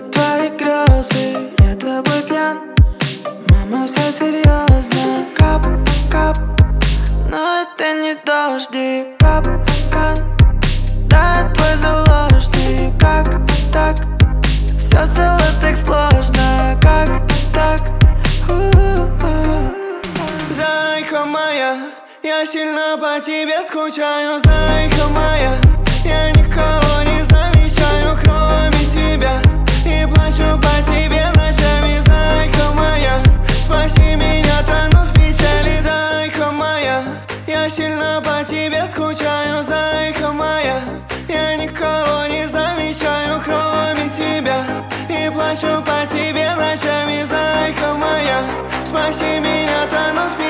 твои грезы, я тобой пьян. Мама, все серьезно, кап, кап. Но это не дождик, капкан. Да, твой заложник, как так? Все стало так сложно, как так? Зайка моя, я сильно по тебе скучаю. Зайка моя, я никого не замечаю, кроме тебя, и плачу по тебе ночами. Зайка моя, спаси меня, тону в печали. Зайка моя, я сильно по тебе скучаю. Зайка моя, я никого не замечаю, кроме тебя, и плачу по тебе ночами. Зайка моя, спаси меня, тону в печали.